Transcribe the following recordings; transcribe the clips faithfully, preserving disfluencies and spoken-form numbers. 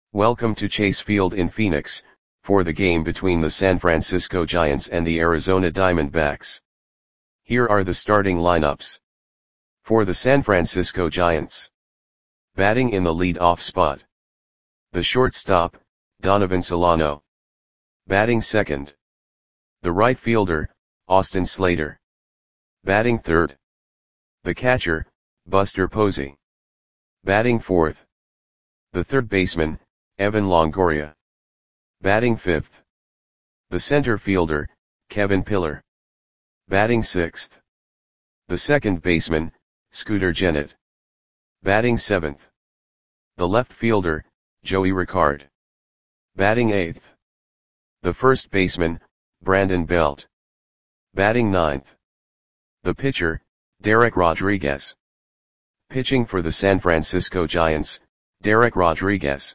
Welcome to Chase Field in Phoenix, for the game between the San Francisco Giants and the Arizona Diamondbacks. Here are the starting lineups. For the San Francisco Giants. Batting in the lead-off spot. The shortstop, Donovan Solano. Batting second. The right fielder, Austin Slater. Batting third. The catcher, Buster Posey. Batting fourth. The third baseman, Evan Longoria. Batting fifth. The center fielder, Kevin Pillar. Batting sixth. The second baseman, Scooter Gennett. Batting seventh. The left fielder, Joey Rickard. Batting eighth. The first baseman, Brandon Belt. Batting ninth. The pitcher, Derek Rodriguez. Pitching for the San Francisco Giants, Derek Rodriguez.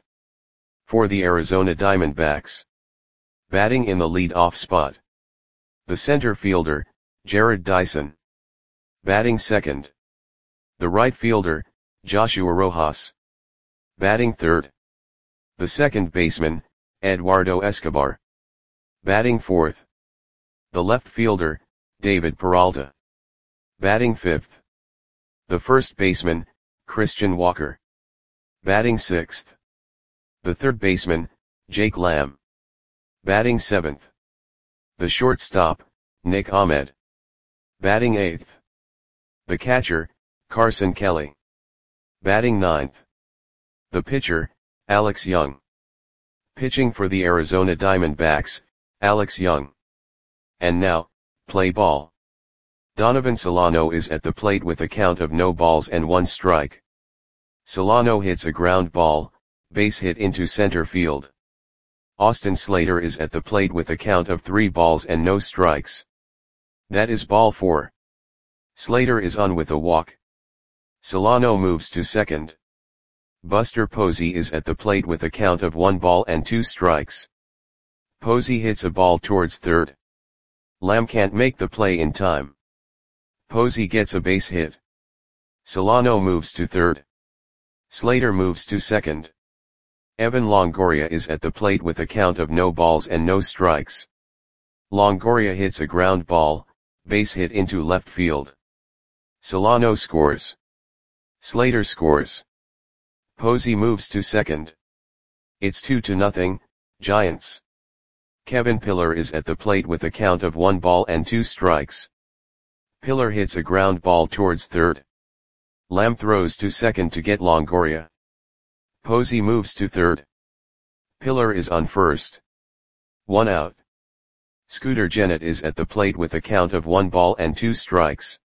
For the Arizona Diamondbacks. Batting in the lead-off spot. The center fielder, Jarrod Dyson. Batting second. The right fielder, Joshua Rojas. Batting third. The second baseman, Eduardo Escobar. Batting fourth. The left fielder, David Peralta. Batting fifth. The first baseman, Christian Walker. Batting sixth. The third baseman, Jake Lamb. Batting seventh. The shortstop, Nick Ahmed. Batting eighth. The catcher, Carson Kelly. Batting ninth. The pitcher, Alex Young. Pitching for the Arizona Diamondbacks, Alex Young. And now, play ball. Donovan Solano is at the plate with a count of no balls and one strike. Solano hits a ground ball, base hit into center field. Austin Slater is at the plate with a count of three balls and no strikes. That is ball four. Slater is on with a walk. Solano moves to second. Buster Posey is at the plate with a count of one ball and two strikes. Posey hits a ball towards third. Lamb can't make the play in time. Posey gets a base hit. Solano moves to third. Slater moves to second. Evan Longoria is at the plate with a count of no balls and no strikes. Longoria hits a ground ball, base hit into left field. Solano scores. Slater scores. Posey moves to second. It's two to nothing, Giants. Kevin Pillar is at the plate with a count of one ball and two strikes. Pillar hits a ground ball towards third. Lamb throws to second to get Longoria. Posey moves to third. Pillar is on first. One out. Scooter Gennett is at the plate with a count of one ball and two strikes.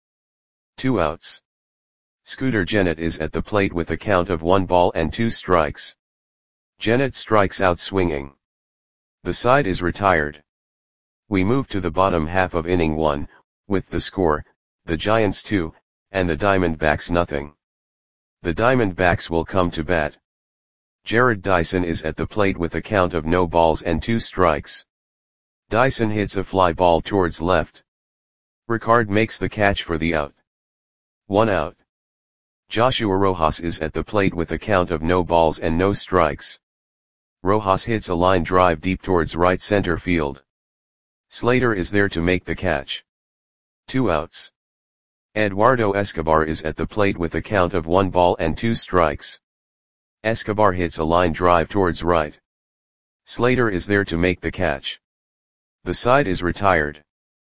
Two outs. Scooter Gennett is at the plate with a count of one ball and two strikes. Gennett strikes out swinging. The side is retired. We move to the bottom half of inning one, with the score, the Giants two, and the Diamondbacks nothing. The Diamondbacks will come to bat. Jarrod Dyson is at the plate with a count of no balls and two strikes. Dyson hits a fly ball towards left. Rickard makes the catch for the out. One out. Joshua Rojas is at the plate with a count of no balls and no strikes. Rojas hits a line drive deep towards right center field. Slater is there to make the catch. Two outs. Eduardo Escobar is at the plate with a count of one ball and two strikes. Escobar hits a line drive towards right. Slater is there to make the catch. The side is retired.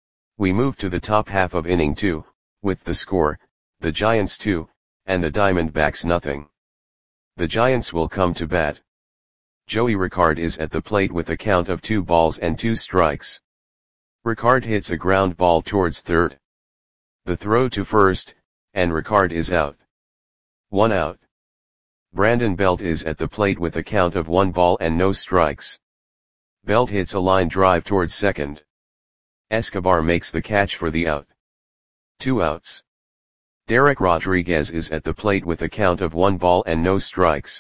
We move to the top half of inning two, with the score, the Giants two, and the Diamondbacks nothing. The Giants will come to bat. Joey Rickard is at the plate with a count of two balls and two strikes. Rickard hits a ground ball towards third. The throw to first, and Rickard is out. One out. Brandon Belt is at the plate with a count of one ball and no strikes. Belt hits a line drive towards second. Escobar makes the catch for the out. Two outs. Derek Rodriguez is at the plate with a count of one ball and no strikes.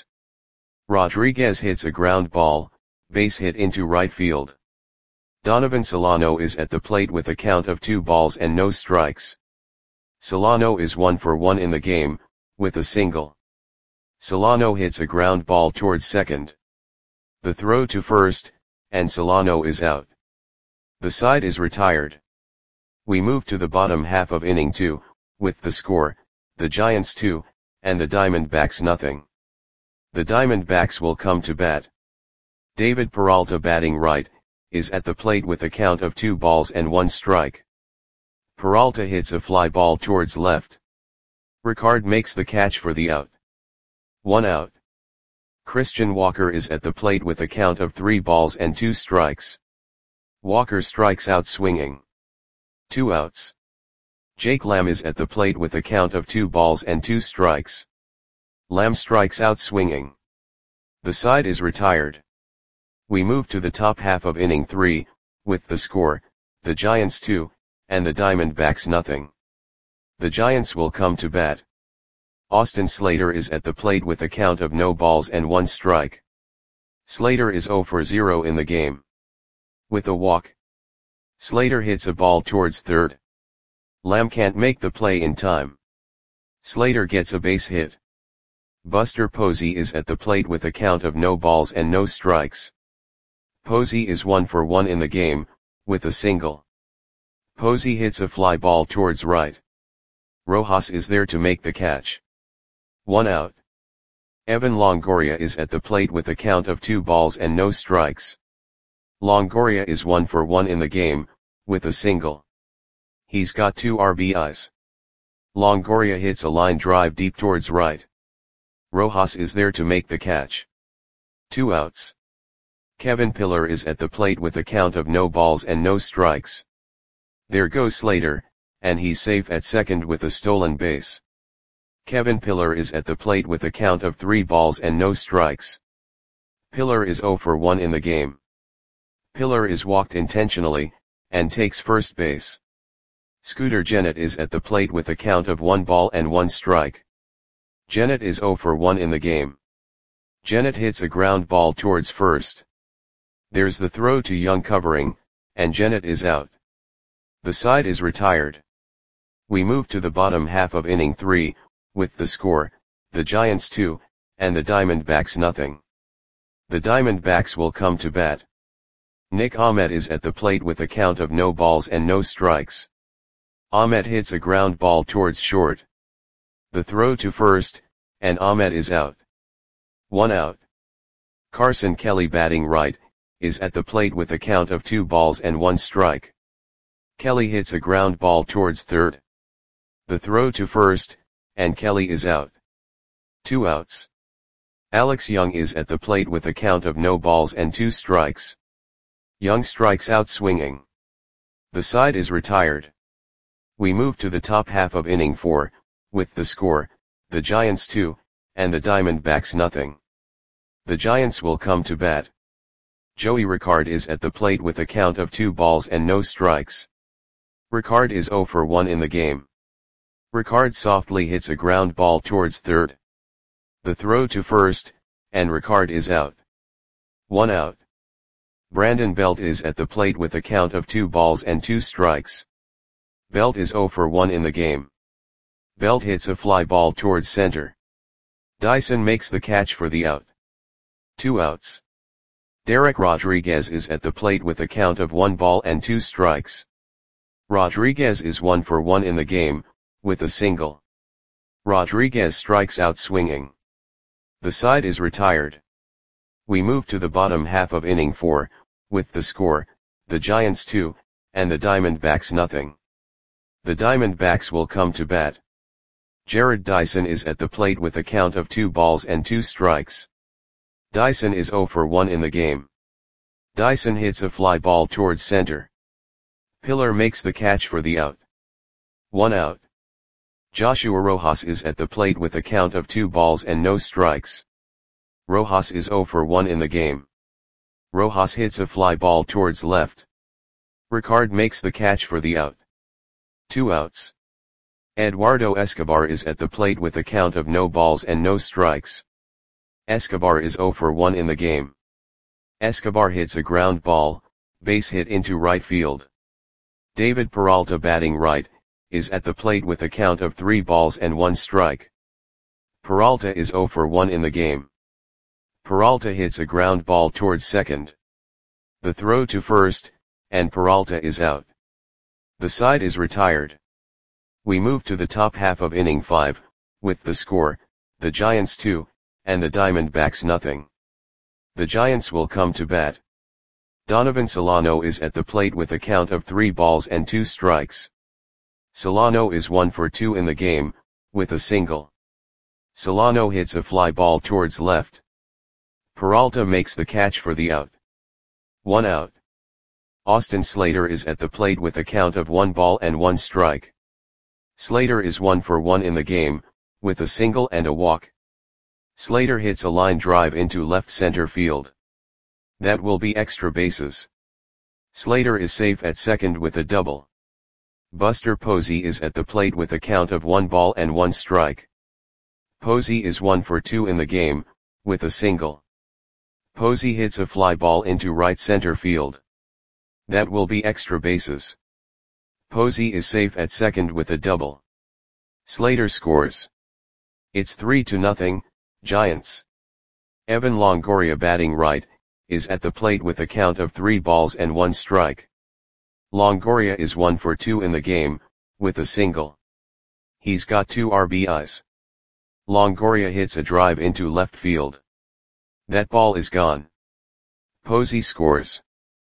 Rodriguez hits a ground ball, base hit into right field. Donovan Solano is at the plate with a count of two balls and no strikes. Solano is one for one in the game, with a single. Solano hits a ground ball towards second. The throw to first, and Solano is out. The side is retired. We move to the bottom half of inning two, with the score, the Giants two, and the Diamondbacks nothing. The Diamondbacks will come to bat. David Peralta, batting right, is at the plate with a count of two balls and one strike. Peralta hits a fly ball towards left. Ricard makes the catch for the out. One out. Christian Walker is at the plate with a count of three balls and two strikes. Walker strikes out swinging. Two outs. Jake Lamb is at the plate with a count of two balls and two strikes. Lamb strikes out swinging. The side is retired. We move to the top half of inning three, with the score, the Giants two, and the Diamondbacks nothing. The Giants will come to bat. Austin Slater is at the plate with a count of no balls and one strike. Slater is zero for zero in the game. With a walk, Slater hits a ball towards third. Lamb can't make the play in time. Slater gets a base hit. Buster Posey is at the plate with a count of no balls and no strikes. Posey is one for one in the game, with a single. Posey hits a fly ball towards right. Rojas is there to make the catch. One out. Evan Longoria is at the plate with a count of two balls and no strikes. Longoria is one for one in the game, with a single. He's got two R B Is. Longoria hits a line drive deep towards right. Rojas is there to make the catch. Two outs. Kevin Pillar is at the plate with a count of no balls and no strikes. There goes Slater, and he's safe at second with a stolen base. Kevin Pillar is at the plate with a count of three balls and no strikes. Pillar is zero for one in the game. Pillar is walked intentionally, and takes first base. Scooter Gennett is at the plate with a count of one ball and one strike. Gennett is zero for one in the game. Gennett hits a ground ball towards first. There's the throw to Young covering, and Gennett is out. The side is retired. We move to the bottom half of inning three, with the score, the Giants two, and the Diamondbacks nothing. The Diamondbacks will come to bat. Nick Ahmed is at the plate with a count of no balls and no strikes. Ahmed hits a ground ball towards short. The throw to first, and Ahmed is out. One out. Carson Kelly, batting right, is at the plate with a count of two balls and one strike. Kelly hits a ground ball towards third. The throw to first, and Kelly is out. Two outs. Alex Young is at the plate with a count of no balls and two strikes. Young strikes out swinging. The side is retired. We move to the top half of inning four, with the score, the Giants two, and the Diamondbacks nothing. The Giants will come to bat. Joey Ricard is at the plate with a count of two balls and no strikes. Ricard is zero for one in the game. Ricard softly hits a ground ball towards third. The throw to first, and Ricard is out. One out. Brandon Belt is at the plate with a count of two balls and two strikes. Belt is zero for one in the game. Belt hits a fly ball towards center. Dyson makes the catch for the out. Two outs. Derek Rodriguez is at the plate with a count of one ball and two strikes. Rodriguez is one for one in the game, with a single. Rodriguez strikes out swinging. The side is retired. We move to the bottom half of inning four, with the score, the Giants two, and the Diamondbacks nothing. The Diamondbacks will come to bat. Jared Dyson is at the plate with a count of two balls and two strikes. Dyson is zero for one in the game. Dyson hits a fly ball towards center. Pillar makes the catch for the out. One out. Joshua Rojas is at the plate with a count of two balls and no strikes. Rojas is zero for one in the game. Rojas hits a fly ball towards left. Ricard makes the catch for the out. Two outs. Eduardo Escobar is at the plate with a count of no balls and no strikes. Escobar is zero for one in the game. Escobar hits a ground ball, base hit into right field. David Peralta, batting right, is at the plate with a count of three balls and one strike. Peralta is zero for one in the game. Peralta hits a ground ball towards second. The throw to first, and Peralta is out. The side is retired. We move to the top half of inning five, with the score, the Giants two, and the Diamondbacks nothing. The Giants will come to bat. Donovan Solano is at the plate with a count of three balls and two strikes. Solano is one for two in the game, with a single. Solano hits a fly ball towards left. Peralta makes the catch for the out. One out. Austin Slater is at the plate with a count of one ball and one strike. Slater is one for one in the game, with a single and a walk. Slater hits a line drive into left center field. That will be extra bases. Slater is safe at second with a double. Buster Posey is at the plate with a count of one ball and one strike. Posey is one for two in the game, with a single. Posey hits a fly ball into right center field. That will be extra bases. Posey is safe at second with a double. Slater scores. It's three to nothing, Giants. Evan Longoria, batting right, is at the plate with a count of three balls and one strike. Longoria is one for two in the game, with a single. He's got two R B Is. Longoria hits a drive into left field. That ball is gone. Posey scores.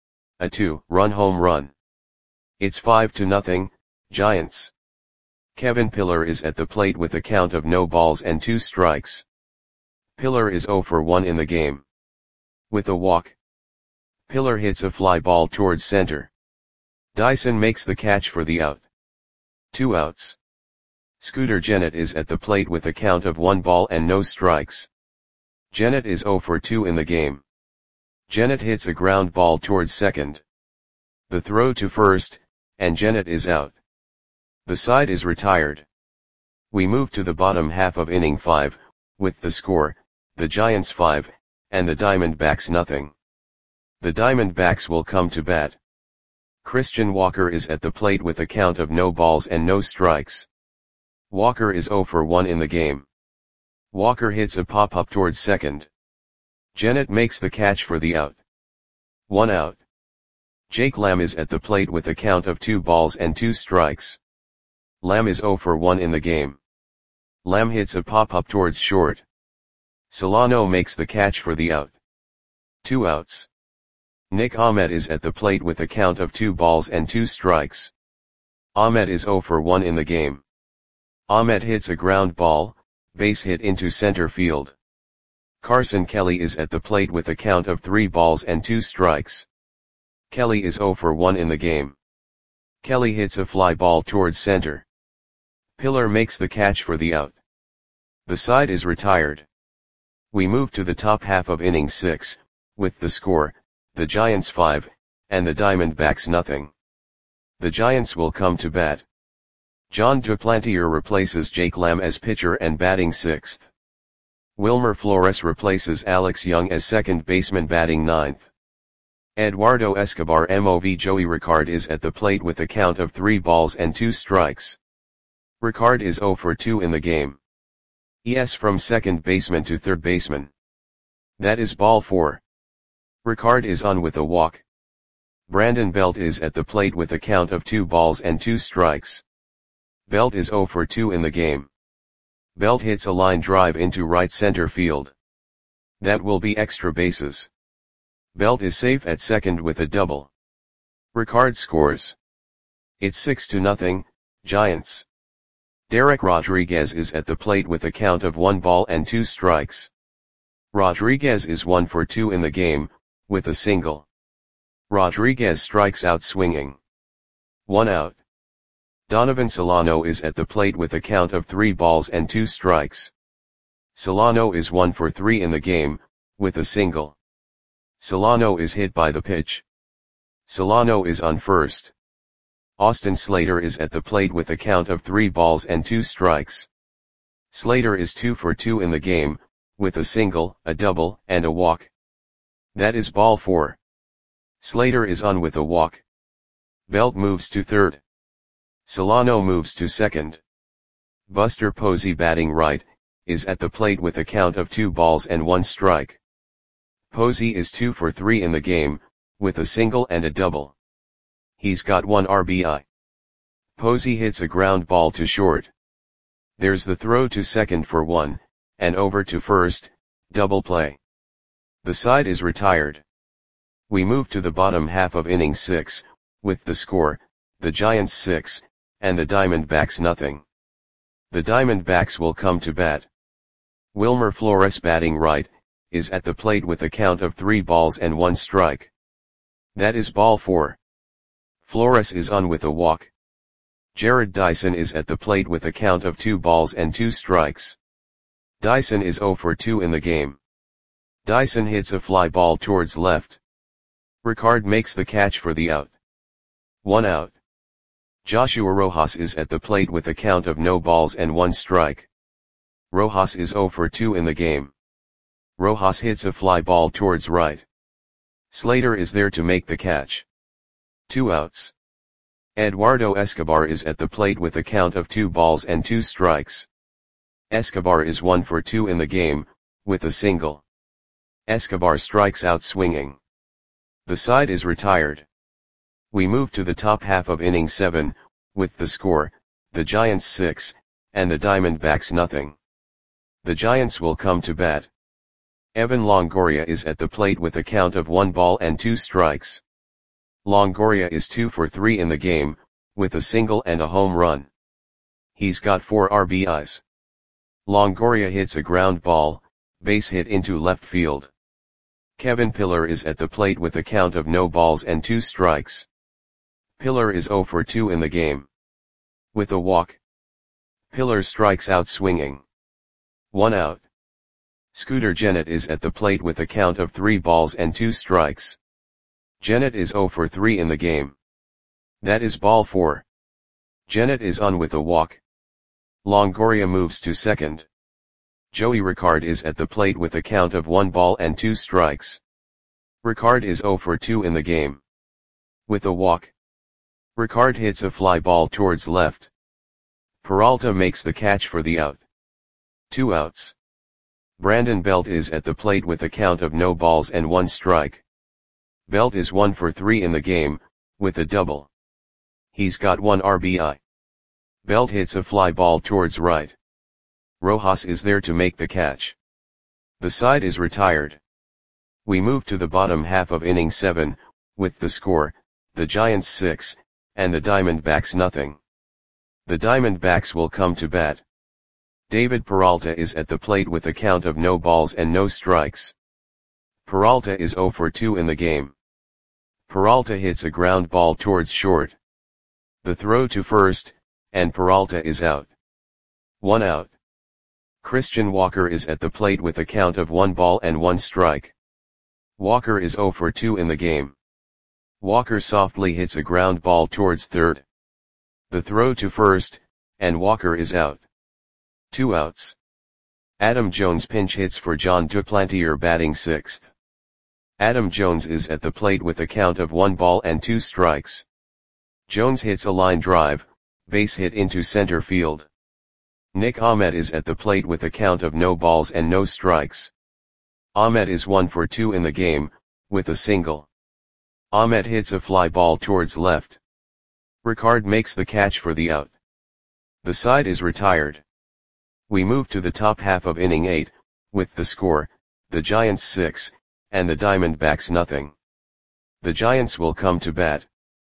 A two-run home run. It's five to nothing, Giants. Kevin Pillar is at the plate with a count of no balls and two strikes. Pillar is zero for one in the game. With a walk. Pillar hits a fly ball towards center. Dyson makes the catch for the out. Two outs. Scooter Gennett is at the plate with a count of one ball and no strikes. Gennett is zero for two in the game. Gennett hits a ground ball towards second. The throw to first, and Gennett is out. The side is retired. We move to the bottom half of inning five, with the score, the Giants five, and the Diamondbacks nothing. The Diamondbacks will come to bat. Christian Walker is at the plate with a count of no balls and no strikes. Walker is zero for one in the game. Walker hits a pop-up towards second. Gennett makes the catch for the out. One out. Jake Lamb is at the plate with a count of two balls and two strikes. Lamb is zero for one in the game. Lamb hits a pop-up towards short. Solano makes the catch for the out. Two outs. Nick Ahmed is at the plate with a count of two balls and two strikes. Ahmed is zero for one in the game. Ahmed hits a ground ball, base hit into center field. Carson Kelly is at the plate with a count of three balls and two strikes. Kelly is zero for one in the game. Kelly hits a fly ball towards center. Pillar makes the catch for the out. The side is retired. We move to the top half of inning six, with the score, the Giants five, and the Diamondbacks nothing. The Giants will come to bat. John Duplantier replaces Jake Lamb as pitcher and batting sixth. Wilmer Flores replaces Alex Young as second baseman batting ninth. Eduardo Escobar Mov Joey Ricard is at the plate with a count of three balls and two strikes. Ricard is zero for two in the game. Es from second baseman to third baseman. That is ball four. Ricard is on with a walk. Brandon Belt is at the plate with a count of two balls and two strikes. Belt is zero for two in the game. Belt hits a line drive into right center field. That will be extra bases. Belt is safe at second with a double. Ricard scores. It's six to nothing, Giants. Derek Rodriguez is at the plate with a count of one ball and two strikes. Rodriguez is one for two in the game, with a single. Rodriguez strikes out swinging. One out. Donovan Solano is at the plate with a count of three balls and two strikes. Solano is one for three in the game, with a single. Solano is hit by the pitch. Solano is on first. Austin Slater is at the plate with a count of three balls and two strikes. Slater is two for two in the game, with a single, a double, and a walk. That is ball four. Slater is on with a walk. Belt moves to third. Solano moves to second. Buster Posey, batting right, is at the plate with a count of two balls and one strike. Posey is two for three in the game, with a single and a double. He's got one R B I. Posey hits a ground ball to short. There's the throw to second for one, and over to first, double play. The side is retired. We move to the bottom half of inning six, with the score, the Giants six, and the Diamondbacks nothing. The Diamondbacks will come to bat. Wilmer Flores, batting right, is at the plate with a count of three balls and one strike. That is ball four. Flores is on with a walk. Jared Dyson is at the plate with a count of two balls and two strikes. Dyson is zero for two in the game. Dyson hits a fly ball towards left. Ricard makes the catch for the out. One out. Joshua Rojas is at the plate with a count of no balls and one strike. Rojas is zero for two in the game. Rojas hits a fly ball towards right. Slater is there to make the catch. Two outs. Eduardo Escobar is at the plate with a count of two balls and two strikes. Escobar is one for two in the game, with a single. Escobar strikes out swinging. The side is retired. We move to the top half of inning seven, with the score, the Giants six, and the Diamondbacks nothing. The Giants will come to bat. Evan Longoria is at the plate with a count of one ball and two strikes. Longoria is two for three in the game, with a single and a home run. He's got four R B Is. Longoria hits a ground ball, base hit into left field. Kevin Pillar is at the plate with a count of no balls and two strikes. Pillar is zero for two in the game. With a walk. Pillar strikes out swinging. One out. Scooter Gennett is at the plate with a count of three balls and two strikes. Gennett is zero for three in the game. That is ball four. Gennett is on with a walk. Longoria moves to second. Joey Ricard is at the plate with a count of one ball and two strikes. Ricard is zero for two in the game. With a walk. Ricard hits a fly ball towards left. Peralta makes the catch for the out. Two outs. Brandon Belt is at the plate with a count of no balls and one strike. Belt is one for three in the game, with a double. He's got one R B I. Belt hits a fly ball towards right. Rojas is there to make the catch. The side is retired. We move to the bottom half of inning seven, with the score, the Giants six, and the Diamondbacks nothing. The Diamondbacks will come to bat. David Peralta is at the plate with a count of no balls and no strikes. Peralta is zero for two in the game. Peralta hits a ground ball towards short. The throw to first, and Peralta is out. One out. Christian Walker is at the plate with a count of one ball and one strike. Walker is zero for two in the game. Walker softly hits a ground ball towards third. The throw to first, and Walker is out. Two outs. Adam Jones pinch hits for John Duplantier, batting sixth. Adam Jones is at the plate with a count of one ball and two strikes. Jones hits a line drive, base hit into center field. Nick Ahmed is at the plate with a count of no balls and no strikes. Ahmed is one for two in the game, with a single. Ahmed hits a fly ball towards left. Ricard makes the catch for the out. The side is retired. We move to the top half of inning eight, with the score, the Giants six, and the Diamondbacks nothing. The Giants will come to bat.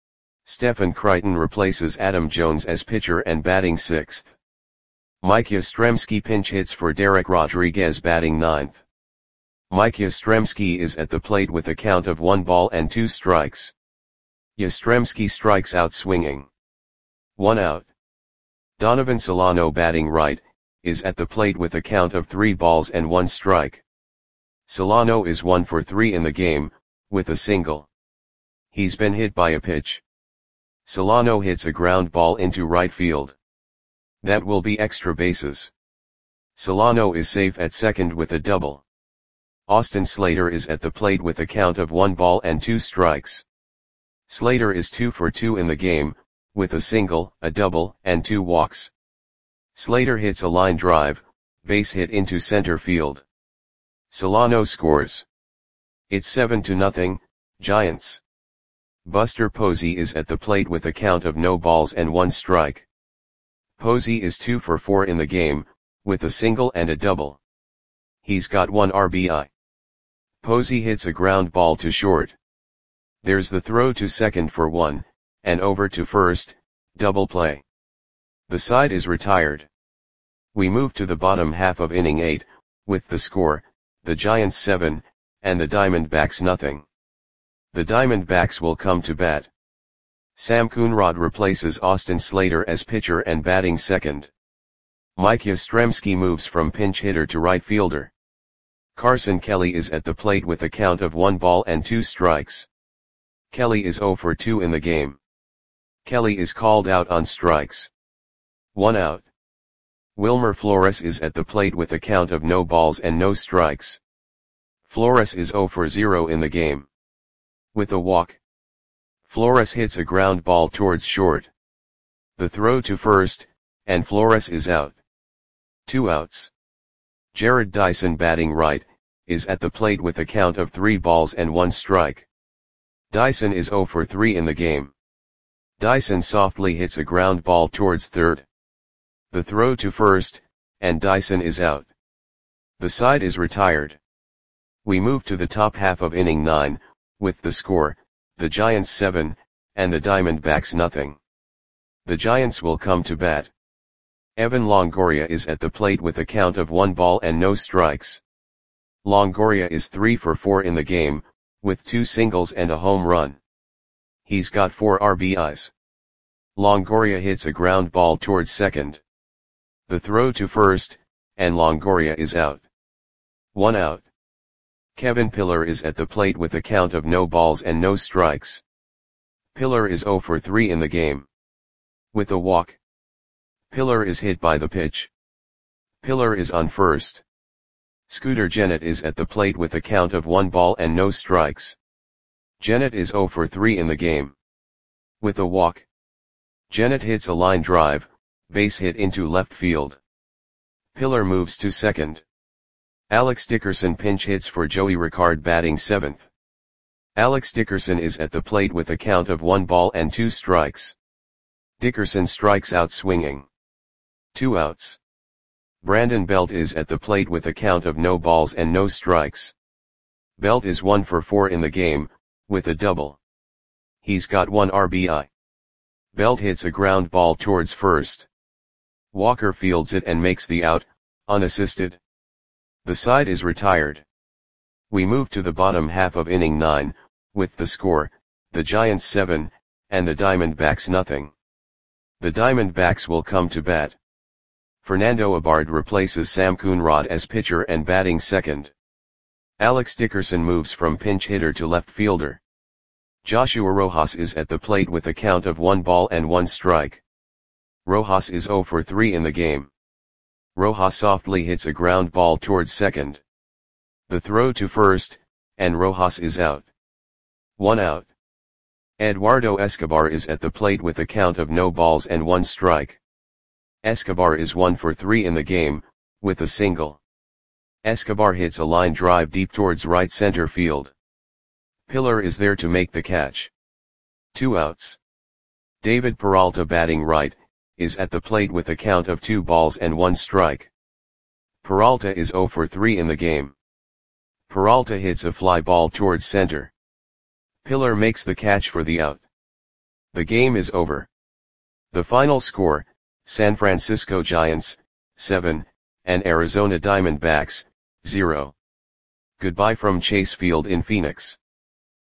Stephen Crichton replaces Adam Jones as pitcher and batting sixth. Mike Yastrzemski pinch hits for Derek Rodriguez, batting ninth. Mike Yastrzemski is at the plate with a count of one ball and two strikes. Yastrzemski strikes out swinging. One out. Donovan Solano, batting right, is at the plate with a count of three balls and one strike. Solano is one for three in the game, with a single. He's been hit by a pitch. Solano hits a ground ball into right field. That will be extra bases. Solano is safe at second with a double. Austin Slater is at the plate with a count of one ball and two strikes. Slater is two for two in the game, with a single, a double, and two walks. Slater hits a line drive, base hit into center field. Solano scores. It's seven to nothing, Giants. Buster Posey is at the plate with a count of no balls and one strike. Posey is two for four in the game, with a single and a double. He's got one R B I. Posey hits a ground ball to short. There's the throw to second for one, and over to first, double play. The side is retired. We move to the bottom half of inning eight, with the score, the Giants seven, and the Diamondbacks nothing. The Diamondbacks will come to bat. Sam Coonrod replaces Austin Slater as pitcher and batting second. Mike Yastrzemski moves from pinch hitter to right fielder. Carson Kelly is at the plate with a count of one ball and two strikes. Kelly is zero for two in the game. Kelly is called out on strikes. One out. Wilmer Flores is at the plate with a count of no balls and no strikes. Flores is zero for zero in the game. With a walk. Flores hits a ground ball towards short. The throw to first, and Flores is out. Two outs. Jared Dyson, batting right, is at the plate with a count of three balls and one strike. Dyson is zero for three in the game. Dyson softly hits a ground ball towards third. The throw to first, and Dyson is out. The side is retired. We move to the top half of inning nine, with the score, the Giants seven, and the Diamondbacks nothing. The Giants will come to bat. Evan Longoria is at the plate with a count of one ball and no strikes. Longoria is three for four in the game, with two singles and a home run. He's got four R B Is. Longoria hits a ground ball towards second. The throw to first, and Longoria is out. One out. Kevin Pillar is at the plate with a count of no balls and no strikes. Pillar is zero for three in the game. With a walk. Pillar is hit by the pitch. Pillar is on first. Scooter Gennett is at the plate with a count of one ball and no strikes. Gennett is zero for three in the game. With a walk. Gennett hits a line drive, base hit into left field. Pillar moves to second. Alex Dickerson pinch hits for Joey Rickard, batting seventh. Alex Dickerson is at the plate with a count of one ball and two strikes. Dickerson strikes out swinging. Two outs. Brandon Belt is at the plate with a count of no balls and no strikes. Belt is one for four in the game, with a double. He's got one R B I. Belt hits a ground ball towards first. Walker fields it and makes the out, unassisted. The side is retired. We move to the bottom half of inning nine, with the score, the Giants seven, and the Diamondbacks nothing. The Diamondbacks will come to bat. Fernando Abard replaces Sam Coonrod as pitcher and batting second. Alex Dickerson moves from pinch hitter to left fielder. Joshua Rojas is at the plate with a count of one ball and one strike. Rojas is zero for three in the game. Rojas softly hits a ground ball towards second. The throw to first, and Rojas is out. One out. Eduardo Escobar is at the plate with a count of no balls and one strike. Escobar is one for three in the game, with a single. Escobar hits a line drive deep towards right center field. Pillar is there to make the catch. Two outs. David Peralta, batting right, is at the plate with a count of two balls and one strike. Peralta is zero for three in the game. Peralta hits a fly ball towards center. Pillar makes the catch for the out. The game is over. The final score, San Francisco Giants, seven, and Arizona Diamondbacks, zero. Goodbye from Chase Field in Phoenix.